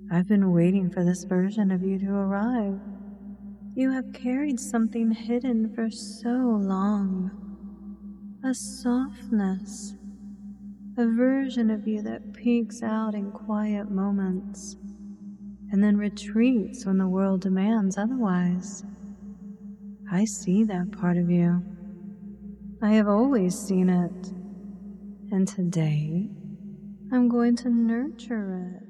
I've been waiting for this version of you to arrive. You have carried something hidden for so long. A softness, a version of you that peeks out in quiet moments and then retreats when the world demands otherwise. I see that part of you. I have always seen it. And today, I'm going to nurture it.